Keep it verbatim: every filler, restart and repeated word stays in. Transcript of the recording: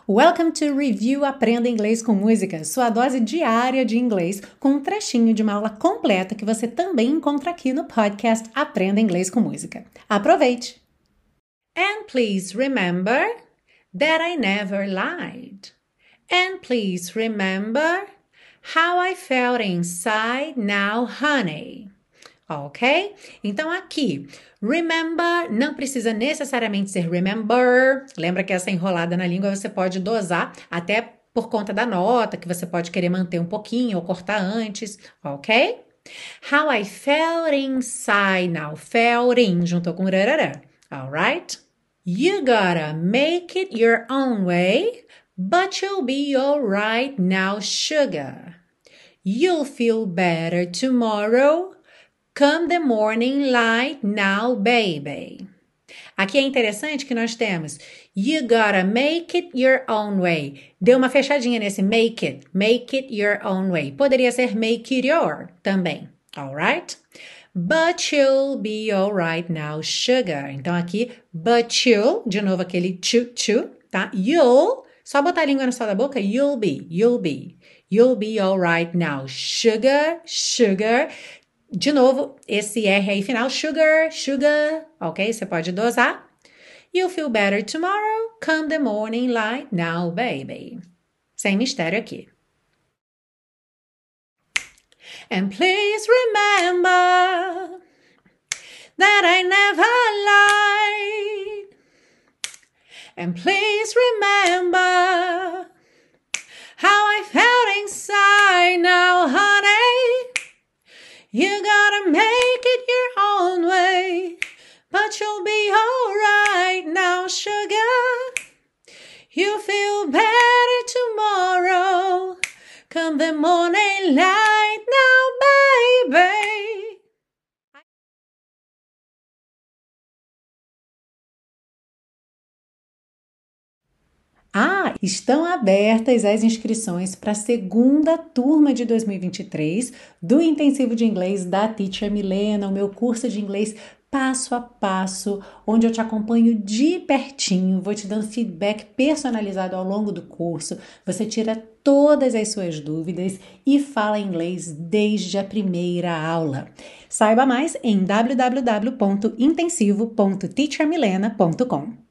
Welcome to Review Aprenda Inglês com Música, sua dose diária de inglês com um trechinho de uma aula completa que você também encontra aqui no podcast Aprenda Inglês com Música. Aproveite! And please remember that I never lied. And please remember how I felt inside now, honey. Ok? Então aqui, remember não precisa necessariamente ser remember. Lembra que essa enrolada na língua você pode dosar até por conta da nota, que você pode querer manter um pouquinho ou cortar antes, ok? How I felt inside now. Felt in, juntou com rarará. Alright? You gotta make it your own way, but you'll be alright now, sugar. You'll feel better tomorrow. Come the morning light now, baby. Aqui é interessante que nós temos you gotta make it your own way. Deu uma fechadinha nesse make it. Make it your own way. Poderia ser make it your também. Alright? But you'll be alright now, sugar. Então aqui, but you'll, de novo aquele chu, chu, tá? You'll, só botar a língua no céu da boca, you'll be, you'll be. You'll be alright now, sugar, sugar. De novo, esse R aí final, sugar, sugar, ok? Você pode dosar. You'll feel better tomorrow, come the morning light now, baby. Sem mistério aqui. And please remember that I never lied. And please remember how I felt inside now, honey. You gotta make it your own way, but you'll be alright now, sugar. You'll feel better tomorrow, come the morning light now, baby. Ah, estão abertas as inscrições para a segunda turma de dois mil e vinte e três do Intensivo de Inglês da Teacher Milena, o meu curso de inglês passo a passo, onde eu te acompanho de pertinho, vou te dando feedback personalizado ao longo do curso, você tira todas as suas dúvidas e fala inglês desde a primeira aula. Saiba mais em w w w ponto intensivo ponto teacher milena ponto com.